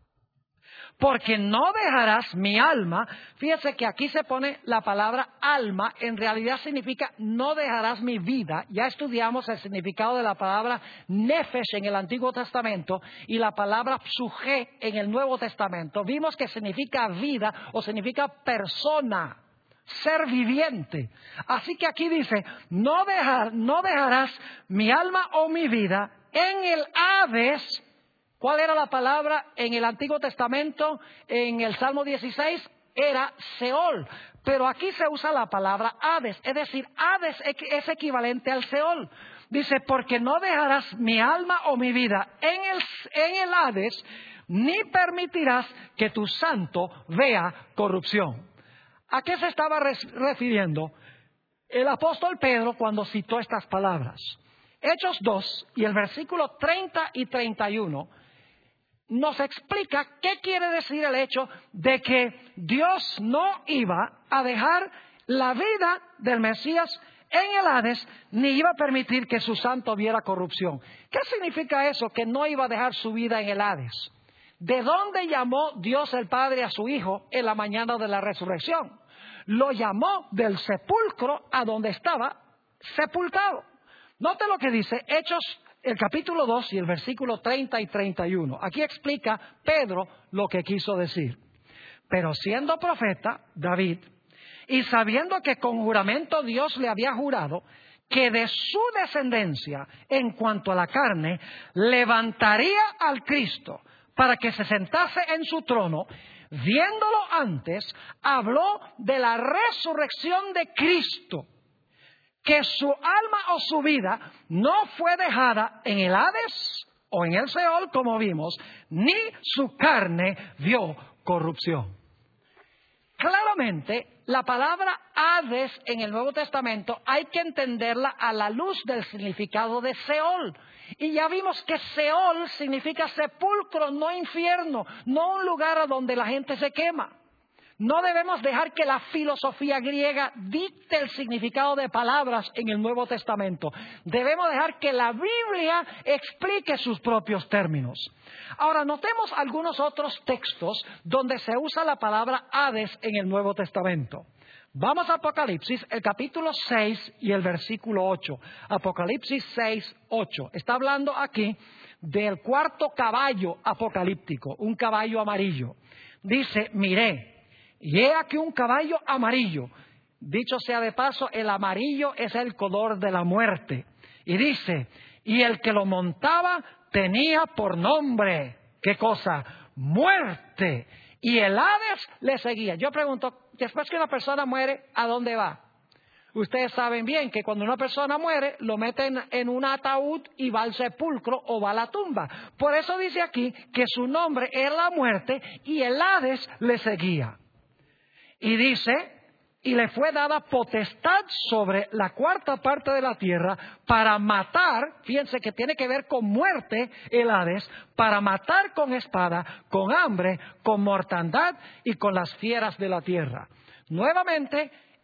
Porque no dejarás mi alma. Fíjese que aquí se pone la palabra alma, en realidad significa no dejarás mi vida. Ya estudiamos el significado de la palabra nefesh en el Antiguo Testamento y la palabra psuje en el Nuevo Testamento. Vimos que significa vida o significa persona, ser viviente. Así que aquí dice, no dejarás mi alma o mi vida en el Hades. ¿Cuál era la palabra en el Antiguo Testamento? En el Salmo 16 era Seol. Pero aquí se usa la palabra Hades. Es decir, Hades es equivalente al Seol. Dice, porque no dejarás mi alma o mi vida en el Hades, ni permitirás que tu santo vea corrupción. ¿A qué se estaba refiriendo el apóstol Pedro cuando citó estas palabras? Hechos 2 y el versículo 30 y 31 nos explica qué quiere decir el hecho de que Dios no iba a dejar la vida del Mesías en el Hades, ni iba a permitir que su santo viera corrupción. ¿Qué significa eso, que no iba a dejar su vida en el Hades? ¿De dónde llamó Dios el Padre a su Hijo en la mañana de la resurrección? Lo llamó del sepulcro a donde estaba sepultado. Note lo que dice Hechos, el capítulo 2 y el versículo 30 y 31. Aquí explica Pedro lo que quiso decir. Pero siendo profeta, David, y sabiendo que con juramento Dios le había jurado que de su descendencia, en cuanto a la carne, levantaría al Cristo para que se sentase en su trono, viéndolo antes, habló de la resurrección de Cristo, que su alma o su vida no fue dejada en el Hades o en el Seol, como vimos, ni su carne vio corrupción. Claramente, la palabra Hades en el Nuevo Testamento hay que entenderla a la luz del significado de Seol. Y ya vimos que Seol significa sepulcro, no infierno, no un lugar a donde la gente se quema. No debemos dejar que la filosofía griega dicte el significado de palabras en el Nuevo Testamento. Debemos dejar que la Biblia explique sus propios términos. Ahora, notemos algunos otros textos donde se usa la palabra Hades en el Nuevo Testamento. Vamos a Apocalipsis, el capítulo 6 y el versículo 8. Apocalipsis 6, 8. Está hablando aquí del cuarto caballo apocalíptico, un caballo amarillo. Dice, miré. Y he aquí un caballo amarillo. Dicho sea de paso, el amarillo es el color de la muerte. Y dice, y el que lo montaba tenía por nombre, ¿qué cosa? Muerte. Y el Hades le seguía. Yo pregunto, después que una persona muere, ¿a dónde va? Ustedes saben bien que cuando una persona muere, lo meten en un ataúd y va al sepulcro o va a la tumba. Por eso dice aquí que su nombre era la muerte y el Hades le seguía. Y dice, y le fue dada potestad sobre la cuarta parte de la tierra para matar, fíjense que tiene que ver con muerte el Hades, para matar con espada, con hambre, con mortandad y con las fieras de la tierra. Nuevamente,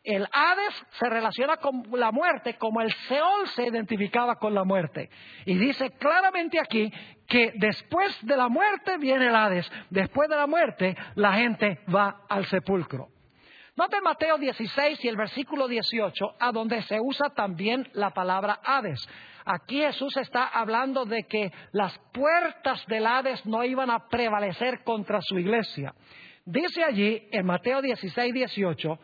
El Hades se relaciona con la muerte como el Seol se identificaba con la muerte. Y dice claramente aquí que después de la muerte viene el Hades. Después de la muerte la gente va al sepulcro. Noten Mateo 16 y el versículo 18, a donde se usa también la palabra Hades. Aquí Jesús está hablando de que las puertas del Hades no iban a prevalecer contra su iglesia. Dice allí en Mateo 16, 18,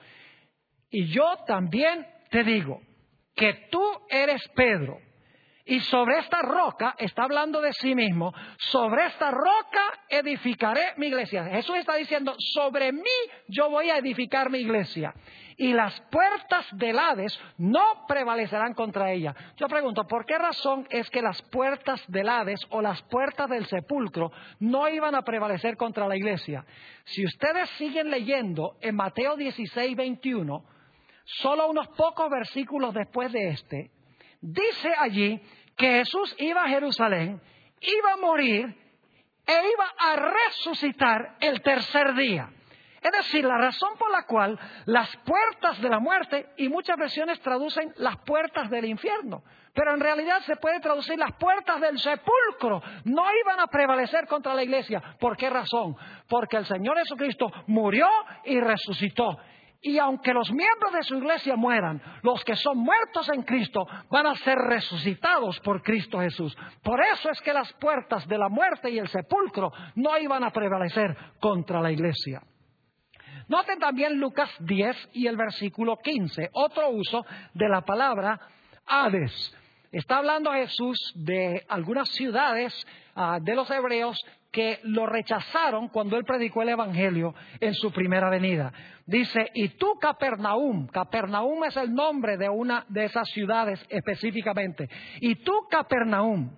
y yo también te digo que tú eres Pedro, y sobre esta roca, está hablando de sí mismo, sobre esta roca edificaré mi iglesia. Jesús está diciendo, sobre mí yo voy a edificar mi iglesia, y las puertas del Hades no prevalecerán contra ella. Yo pregunto, ¿por qué razón es que las puertas del Hades o las puertas del sepulcro no iban a prevalecer contra la iglesia? Si ustedes siguen leyendo en Mateo 16, 21, solo unos pocos versículos después de este, dice allí que Jesús iba a Jerusalén, iba a morir e iba a resucitar el tercer día. Es decir, la razón por la cual las puertas de la muerte, y muchas versiones traducen las puertas del infierno, pero en realidad se puede traducir las puertas del sepulcro, no iban a prevalecer contra la iglesia. ¿Por qué razón? Porque el Señor Jesucristo murió y resucitó. Y aunque los miembros de su iglesia mueran, los que son muertos en Cristo van a ser resucitados por Cristo Jesús. Por eso es que las puertas de la muerte y el sepulcro no iban a prevalecer contra la iglesia. Noten también Lucas 10 y el versículo 15, otro uso de la palabra Hades. Está hablando Jesús de algunas ciudades de los hebreos que lo rechazaron cuando él predicó el evangelio en su primera venida. Dice, y tú Capernaum, Capernaum es el nombre de una de esas ciudades específicamente, y tú Capernaum,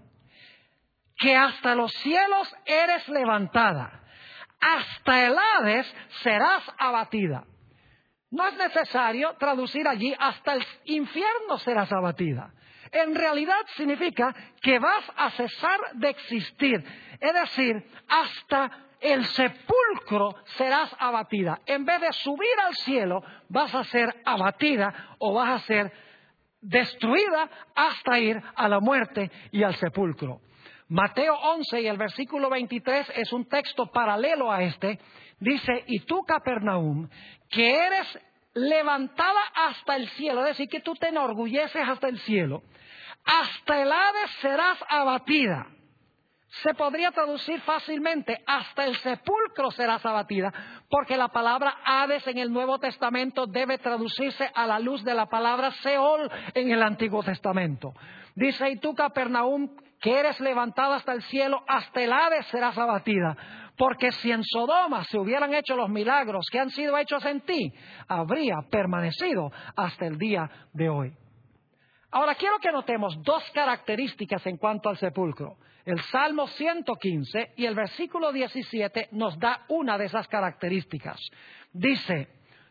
que hasta los cielos eres levantada, hasta el Hades serás abatida. No es necesario traducir allí hasta el infierno serás abatida. En realidad significa que vas a cesar de existir. Es decir, hasta el sepulcro serás abatida. En vez de subir al cielo, vas a ser abatida o vas a ser destruida hasta ir a la muerte y al sepulcro. Mateo 11 y el versículo 23 es un texto paralelo a este. Dice, y tú Capernaum, que eres levantada hasta el cielo, es decir, que tú te enorgulleces hasta el cielo, hasta el Hades serás abatida. Se podría traducir fácilmente, hasta el sepulcro serás abatida, porque la palabra Hades en el Nuevo Testamento debe traducirse a la luz de la palabra Seol en el Antiguo Testamento. Dice, y tú Capernaum, que eres levantada hasta el cielo, hasta el Hades serás abatida. Porque si en Sodoma se hubieran hecho los milagros que han sido hechos en ti, habría permanecido hasta el día de hoy. Ahora quiero que notemos dos características en cuanto al sepulcro. El Salmo 115 y el versículo 17 nos da una de esas características. Dice,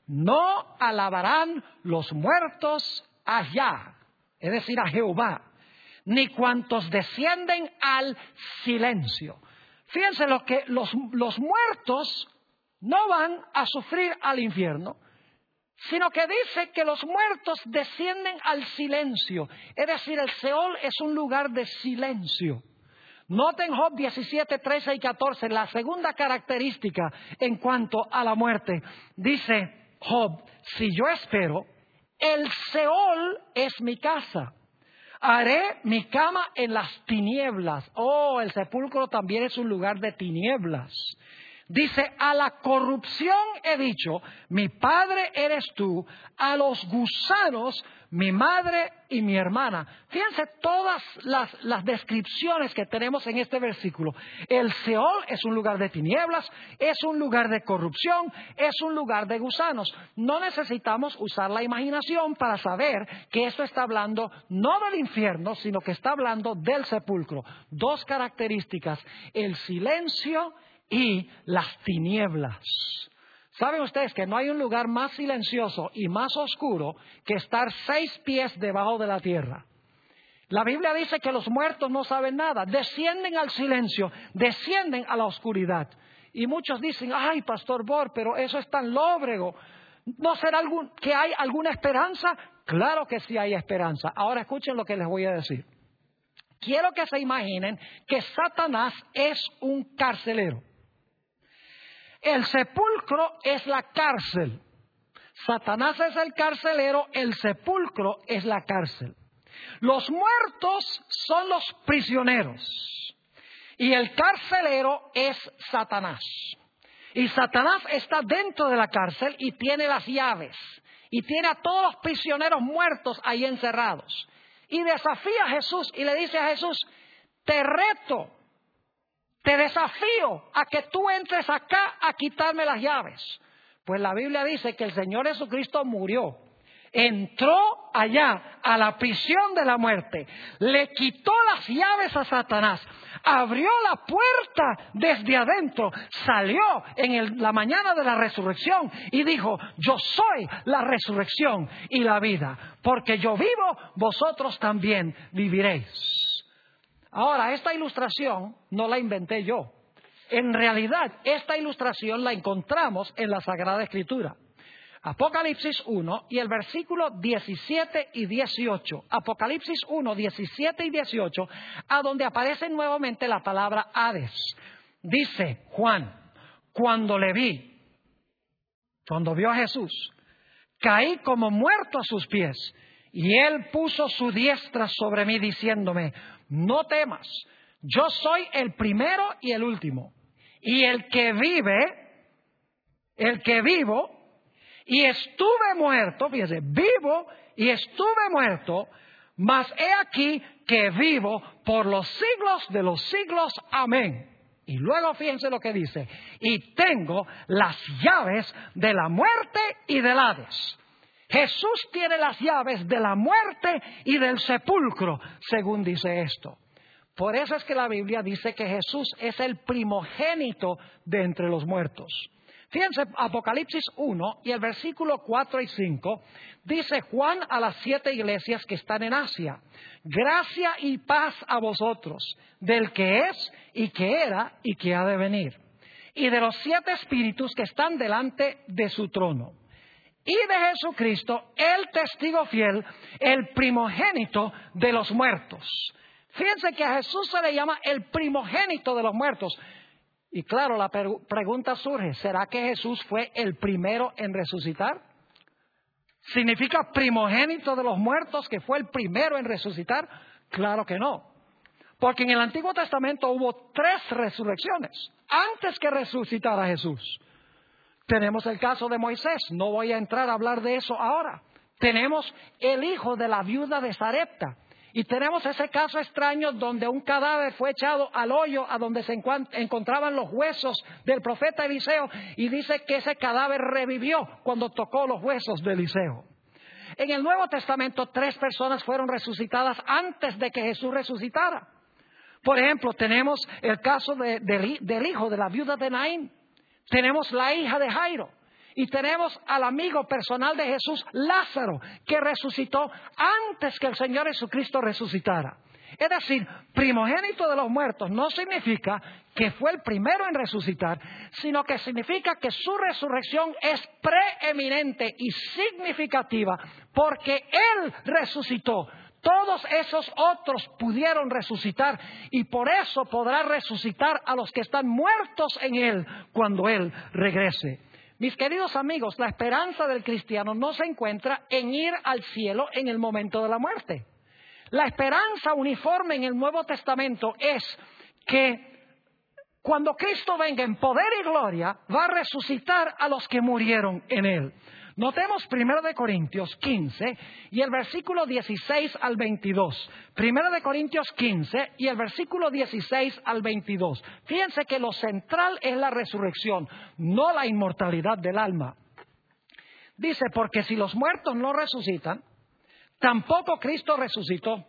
no alabarán los muertos a Yah, es decir, a Jehová, ni cuantos descienden al silencio. Fíjense lo que los muertos no van a sufrir al infierno, sino que dice que los muertos descienden al silencio. Es decir, el Seol es un lugar de silencio. Noten Job 17, 13 y 14, la segunda característica en cuanto a la muerte. Dice Job, si yo espero, el Seol es mi casa. Haré mi cama en las tinieblas. Oh, el sepulcro también es un lugar de tinieblas. Dice, a la corrupción he dicho, mi padre eres tú, a los gusanos, mi madre y mi hermana. Fíjense todas las descripciones que tenemos en este versículo. El Seol es un lugar de tinieblas, es un lugar de corrupción, es un lugar de gusanos. No necesitamos usar la imaginación para saber que esto está hablando no del infierno, sino que está hablando del sepulcro. Dos características, el silencio y las tinieblas. ¿Saben ustedes que no hay un lugar más silencioso y más oscuro que estar 6 pies debajo de la tierra? La Biblia dice que los muertos no saben nada, descienden al silencio, descienden a la oscuridad. Y muchos dicen, ay, Pastor Bor, pero eso es tan lóbrego. ¿No será que hay alguna esperanza? Claro que sí hay esperanza. Ahora escuchen lo que les voy a decir. Quiero que se imaginen que Satanás es un carcelero. El sepulcro es la cárcel. Satanás es el carcelero, el sepulcro es la cárcel. Los muertos son los prisioneros y el carcelero es Satanás. Y Satanás está dentro de la cárcel y tiene las llaves y tiene a todos los prisioneros muertos ahí encerrados. Y desafía a Jesús y le dice a Jesús, te reto, te desafío a que tú entres acá a quitarme las llaves. Pues la Biblia dice que el Señor Jesucristo murió, entró allá a la prisión de la muerte, le quitó las llaves a Satanás, abrió la puerta desde adentro, salió en la mañana de la resurrección y dijo, yo soy la resurrección y la vida, porque yo vivo, vosotros también viviréis. Ahora, esta ilustración no la inventé yo. En realidad, esta ilustración la encontramos en la Sagrada Escritura. Apocalipsis 1 y el versículo 17 y 18. Apocalipsis 1, 17 y 18, a donde aparece nuevamente la palabra Hades. Dice Juan, cuando vio a Jesús, caí como muerto a sus pies, y él puso su diestra sobre mí diciéndome, no temas, yo soy el primero y el último, y el que vivo, y estuve muerto, fíjese, vivo y estuve muerto, mas he aquí que vivo por los siglos de los siglos, amén. Y luego fíjense lo que dice, y tengo las llaves de la muerte y del Hades. Jesús tiene las llaves de la muerte y del sepulcro, según dice esto. Por eso es que la Biblia dice que Jesús es el primogénito de entre los muertos. Fíjense, Apocalipsis 1 y el versículo 4 y 5, dice Juan a las 7 iglesias que están en Asia, gracia y paz a vosotros, del que es y que era y que ha de venir, y de los 7 espíritus que están delante de su trono, y de Jesucristo, el testigo fiel, el primogénito de los muertos. Fíjense que a Jesús se le llama el primogénito de los muertos. Y claro, la pregunta surge, ¿será que Jesús fue el primero en resucitar? ¿Significa primogénito de los muertos que fue el primero en resucitar? Claro que no. Porque en el Antiguo Testamento hubo 3 resurrecciones antes que resucitara Jesús. Tenemos el caso de Moisés, no voy a entrar a hablar de eso ahora. Tenemos el hijo de la viuda de Sarepta. Y tenemos ese caso extraño donde un cadáver fue echado al hoyo a donde se encontraban los huesos del profeta Eliseo, y dice que ese cadáver revivió cuando tocó los huesos de Eliseo. En el Nuevo Testamento 3 personas fueron resucitadas antes de que Jesús resucitara. Por ejemplo, tenemos el caso del hijo de la viuda de Naín. Tenemos la hija de Jairo. Y tenemos al amigo personal de Jesús, Lázaro, que resucitó antes que el Señor Jesucristo resucitara. Es decir, primogénito de los muertos no significa que fue el primero en resucitar, sino que significa que su resurrección es preeminente y significativa porque Él resucitó. Todos esos otros pudieron resucitar y por eso podrá resucitar a los que están muertos en Él cuando Él regrese. Mis queridos amigos, la esperanza del cristiano no se encuentra en ir al cielo en el momento de la muerte. La esperanza uniforme en el Nuevo Testamento es que cuando Cristo venga en poder y gloria, va a resucitar a los que murieron en Él. Notemos 1 Corintios 15 y el versículo 16 al 22. 1 Corintios 15 y el versículo 16 al 22. Fíjense que lo central es la resurrección, no la inmortalidad del alma. Dice, porque si los muertos no resucitan, tampoco Cristo resucitó.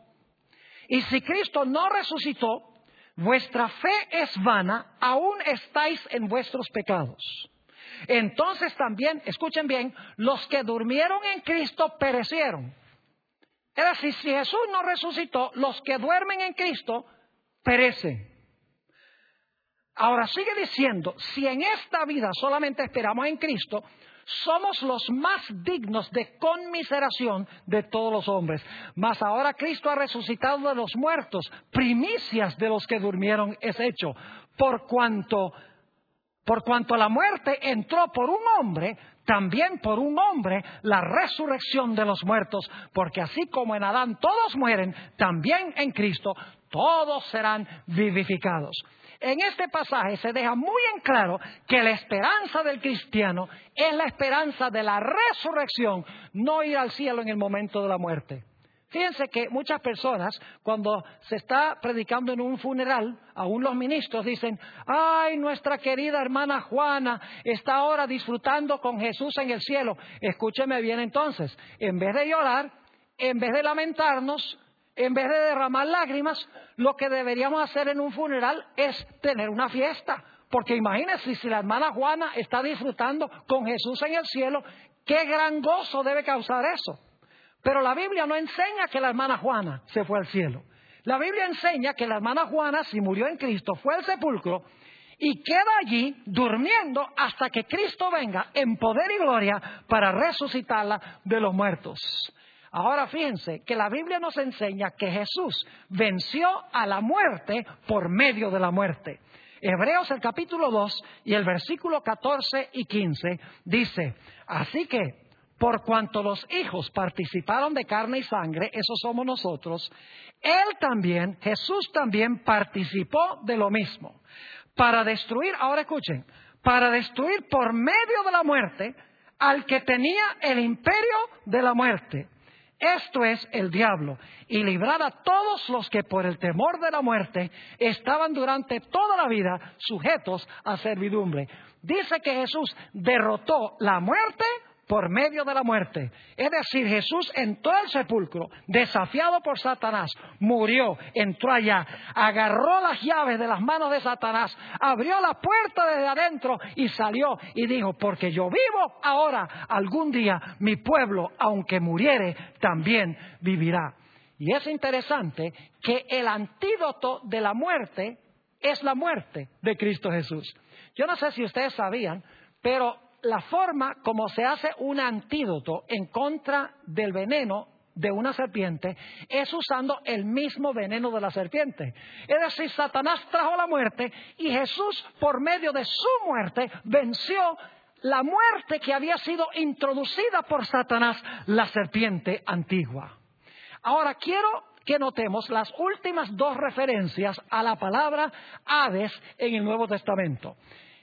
Y si Cristo no resucitó, vuestra fe es vana, aún estáis en vuestros pecados. Entonces también, escuchen bien, los que durmieron en Cristo perecieron. Es decir, si Jesús no resucitó, los que duermen en Cristo perecen. Ahora sigue diciendo, si en esta vida solamente esperamos en Cristo, somos los más dignos de conmiseración de todos los hombres. Mas ahora Cristo ha resucitado de los muertos, primicias de los que durmieron es hecho. Por cuanto la muerte entró por un hombre, también por un hombre la resurrección de los muertos. Porque así como en Adán todos mueren, también en Cristo todos serán vivificados. En este pasaje se deja muy en claro que la esperanza del cristiano es la esperanza de la resurrección, no ir al cielo en el momento de la muerte. Fíjense que muchas personas, cuando se está predicando en un funeral, aún los ministros dicen: ¡ay, nuestra querida hermana Juana está ahora disfrutando con Jesús en el cielo! Escúcheme bien entonces, en vez de llorar, en vez de lamentarnos, en vez de derramar lágrimas, lo que deberíamos hacer en un funeral es tener una fiesta. Porque imagínense, si la hermana Juana está disfrutando con Jesús en el cielo, ¡qué gran gozo debe causar eso! Pero la Biblia no enseña que la hermana Juana se fue al cielo. La Biblia enseña que la hermana Juana, si murió en Cristo, fue al sepulcro y queda allí durmiendo hasta que Cristo venga en poder y gloria para resucitarla de los muertos. Ahora fíjense que la Biblia nos enseña que Jesús venció a la muerte por medio de la muerte. Hebreos el capítulo 2 y el versículo 14 y 15 dice: así que por cuanto los hijos participaron de carne y sangre, esos somos nosotros, Él también, Jesús también participó de lo mismo. Para destruir, ahora escuchen, para destruir por medio de la muerte al que tenía el imperio de la muerte. Esto es el diablo, y librar a todos los que por el temor de la muerte estaban durante toda la vida sujetos a servidumbre. Dice que Jesús derrotó la muerte por medio de la muerte. Es decir, Jesús entró al sepulcro, desafiado por Satanás, murió, entró allá, agarró las llaves de las manos de Satanás, abrió la puerta desde adentro y salió y dijo: porque yo vivo ahora, algún día mi pueblo, aunque muriere, también vivirá. Y es interesante que el antídoto de la muerte es la muerte de Cristo Jesús. Yo no sé si ustedes sabían, pero la forma como se hace un antídoto en contra del veneno de una serpiente es usando el mismo veneno de la serpiente. Es decir, Satanás trajo la muerte y Jesús, por medio de su muerte, venció la muerte que había sido introducida por Satanás, la serpiente antigua. Ahora quiero que notemos las últimas dos referencias a la palabra Hades en el Nuevo Testamento.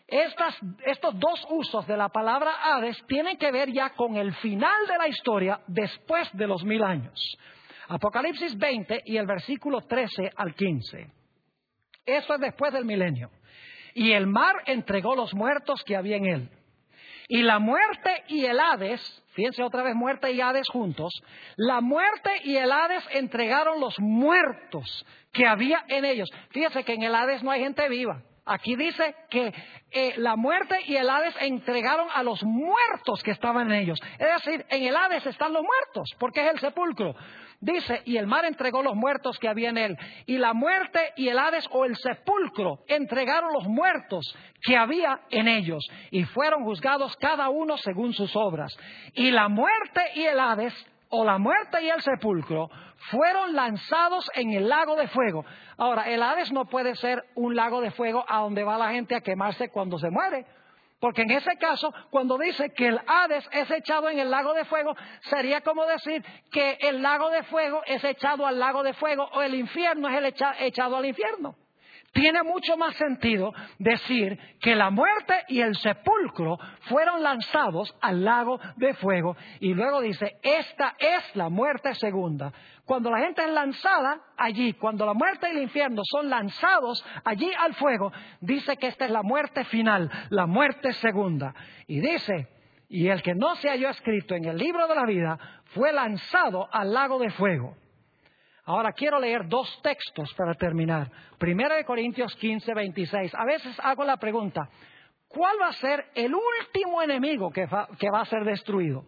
Estos dos usos de la palabra Hades tienen que ver ya con el final de la historia después de los 1000 años. Apocalipsis 20 y el versículo 13 al 15. Eso es después del milenio. Y el mar entregó los muertos que había en él. Y la muerte y el Hades, fíjense otra vez, muerte y Hades juntos, la muerte y el Hades entregaron los muertos que había en ellos. Fíjense que en el Hades no hay gente viva. Aquí dice que la muerte y el Hades entregaron a los muertos que estaban en ellos. Es decir, en el Hades están los muertos, porque es el sepulcro. Dice, y el mar entregó los muertos que había en él. Y la muerte y el Hades o el sepulcro entregaron los muertos que había en ellos. Y fueron juzgados cada uno según sus obras. Y la muerte y el Hades, o la muerte y el sepulcro, fueron lanzados en el lago de fuego. Ahora, el Hades no puede ser un lago de fuego a donde va la gente a quemarse cuando se muere. Porque en ese caso, cuando dice que el Hades es echado en el lago de fuego, sería como decir que el lago de fuego es echado al lago de fuego o el infierno es echado al infierno. Tiene mucho más sentido decir que la muerte y el sepulcro fueron lanzados al lago de fuego. Y luego dice, esta es la muerte segunda. Cuando la gente es lanzada allí, cuando la muerte y el infierno son lanzados allí al fuego, dice que esta es la muerte final, la muerte segunda. Y dice, y el que no se halló escrito en el libro de la vida fue lanzado al lago de fuego. Ahora quiero leer dos textos para terminar. 1 Corintios 15, 26. A veces hago la pregunta, ¿cuál va a ser el último enemigo que va a ser destruido?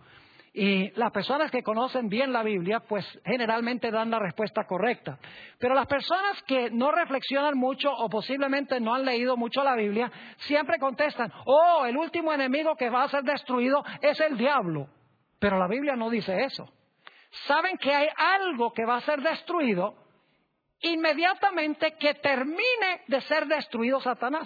Y las personas que conocen bien la Biblia, pues generalmente dan la respuesta correcta. Pero las personas que no reflexionan mucho o posiblemente no han leído mucho la Biblia, siempre contestan, oh, el último enemigo que va a ser destruido es el diablo. Pero la Biblia no dice eso. Saben que hay algo que va a ser destruido inmediatamente que termine de ser destruido Satanás.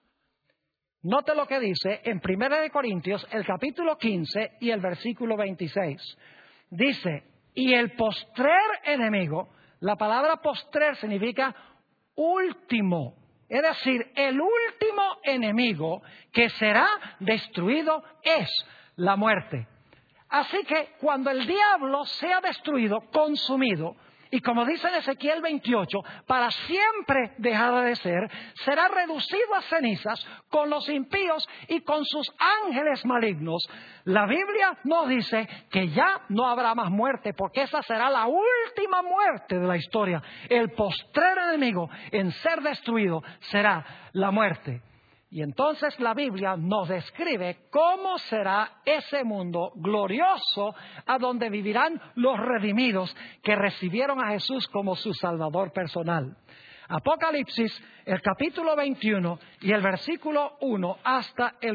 Note lo que dice en 1 Corintios, el capítulo 15 y el versículo 26. Dice, y el postrer enemigo, la palabra postrer significa último. Es decir, el último enemigo que será destruido es la muerte. Así que cuando el diablo sea destruido, consumido, y como dice en Ezequiel 28, para siempre dejará de ser, será reducido a cenizas con los impíos y con sus ángeles malignos. La Biblia nos dice que ya no habrá más muerte, porque esa será la última muerte de la historia. El postrer enemigo en ser destruido será la muerte. Y entonces la Biblia nos describe cómo será ese mundo glorioso a donde vivirán los redimidos que recibieron a Jesús como su Salvador personal. Apocalipsis, el capítulo 21 y el versículo 1 hasta el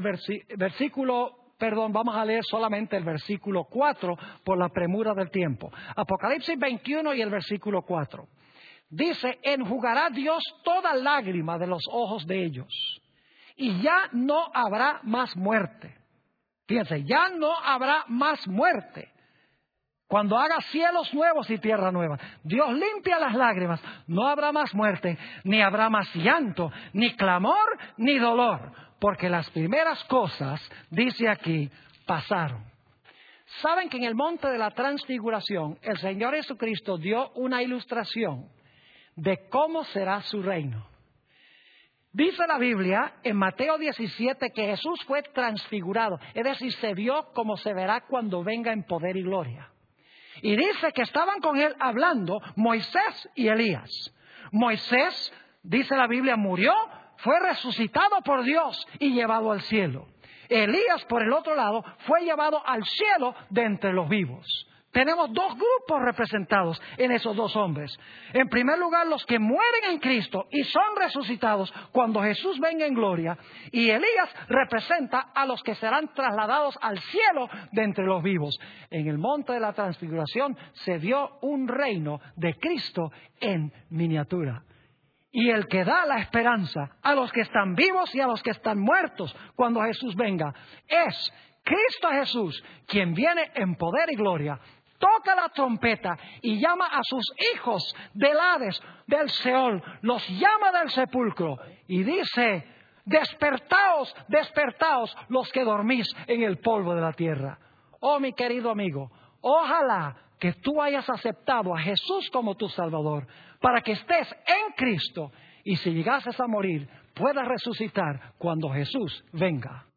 vamos a leer solamente el versículo 4 por la premura del tiempo. Apocalipsis 21 y el versículo 4. Dice, enjugará Dios toda lágrima de los ojos de ellos. Y ya no habrá más muerte. Fíjense, ya no habrá más muerte. Cuando haga cielos nuevos y tierra nueva, Dios limpia las lágrimas. No habrá más muerte, ni habrá más llanto, ni clamor, ni dolor. Porque las primeras cosas, dice aquí, pasaron. Saben que en el monte de la transfiguración, el Señor Jesucristo dio una ilustración de cómo será su reino. Dice la Biblia en Mateo 17 que Jesús fue transfigurado, es decir, se vio como se verá cuando venga en poder y gloria. Y dice que estaban con él hablando Moisés y Elías. Moisés, dice la Biblia, murió, fue resucitado por Dios y llevado al cielo. Elías, por el otro lado, fue llevado al cielo de entre los vivos. Tenemos dos grupos representados en esos dos hombres. En primer lugar, los que mueren en Cristo y son resucitados cuando Jesús venga en gloria. Y Elías representa a los que serán trasladados al cielo de entre los vivos. En el monte de la transfiguración se dio un reino de Cristo en miniatura. Y el que da la esperanza a los que están vivos y a los que están muertos cuando Jesús venga es Cristo Jesús, quien viene en poder y gloria. Toca la trompeta y llama a sus hijos del Hades, del Seol, los llama del sepulcro y dice, despertaos, despertaos los que dormís en el polvo de la tierra. Oh, mi querido amigo, ojalá que tú hayas aceptado a Jesús como tu Salvador, para que estés en Cristo y si llegases a morir, puedas resucitar cuando Jesús venga.